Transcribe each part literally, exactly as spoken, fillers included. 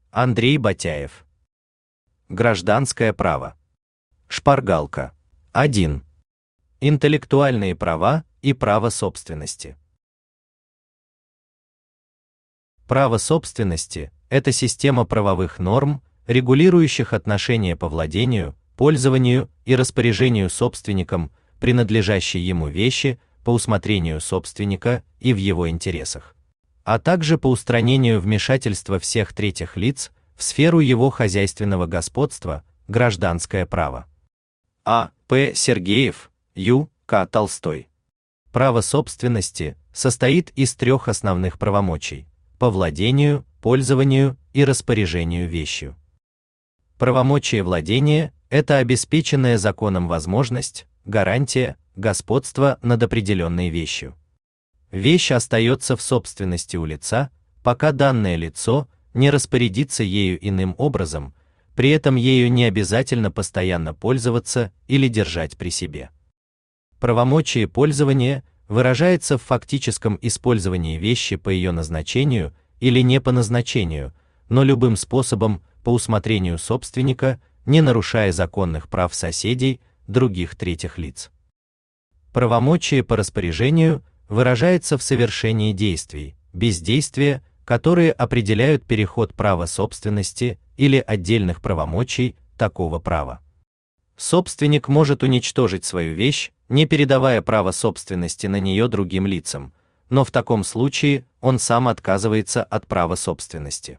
Андрей Батяев. Гражданское право. Шпаргалка. один. Интеллектуальные права и право собственности. Право собственности – это система правовых норм, регулирующих отношения по владению, пользованию и распоряжению собственником принадлежащей ему вещи по усмотрению собственника и в его интересах, а также по устранению вмешательства всех третьих лиц в сферу его хозяйственного господства, гражданское право. А. П. Сергеев, Ю. К. Толстой. Право собственности состоит из трех основных правомочий: по владению, пользованию и распоряжению вещью. Правомочие владения – это обеспеченная законом возможность, гарантия господства над определенной вещью. Вещь остается в собственности у лица, пока данное лицо не распорядится ею иным образом, при этом ею не обязательно постоянно пользоваться или держать при себе. Правомочие пользования выражается в фактическом использовании вещи по ее назначению или не по назначению, но любым способом по усмотрению собственника, не нарушая законных прав соседей, других третьих лиц. Правомочие по распоряжению выражается в совершении действий, бездействия, которые определяют переход права собственности или отдельных правомочий такого права. Собственник может уничтожить свою вещь, не передавая право собственности на нее другим лицам, но в таком случае он сам отказывается от права собственности.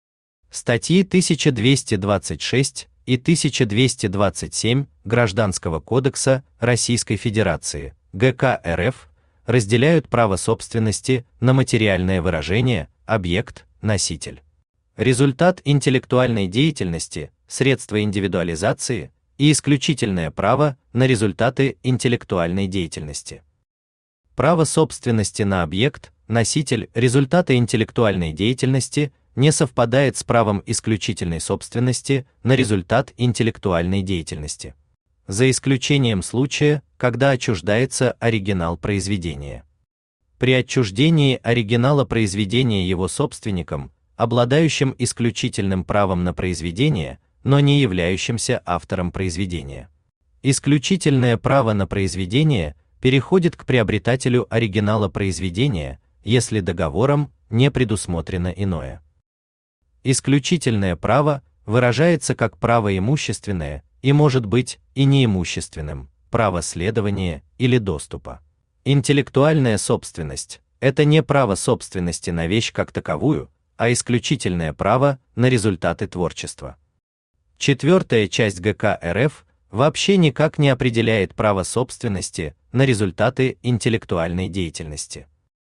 Статьи тысяча двести двадцать шесть и тысяча двести двадцать семь Гражданского кодекса Российской Федерации, Г К Р Ф, разделяют право собственности на материальное выражение, объект, носитель. Результат интеллектуальной деятельности, средства индивидуализации и исключительное право на результаты интеллектуальной деятельности. Право собственности на объект, носитель результата интеллектуальной деятельности не совпадает с правом исключительной собственности на результат интеллектуальной деятельности, за исключением случая, когда отчуждается оригинал произведения. При отчуждении оригинала произведения его собственником, обладающим исключительным правом на произведение, но не являющимся автором произведения, исключительное право на произведение переходит к приобретателю оригинала произведения, если договором не предусмотрено иное. Исключительное право выражается как право имущественное и может быть и неимущественным, право следования или доступа. Интеллектуальная собственность – это не право собственности на вещь как таковую, а исключительное право на результаты творчества. Четвертая часть Г К Р Ф вообще никак не определяет право собственности на результаты интеллектуальной деятельности.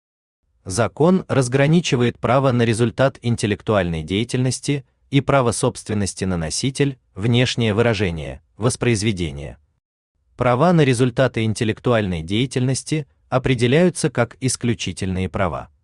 Закон разграничивает право на результат интеллектуальной деятельности и право собственности на носитель, внешнее выражение, воспроизведение. Права на результаты интеллектуальной деятельности определяются как исключительные права.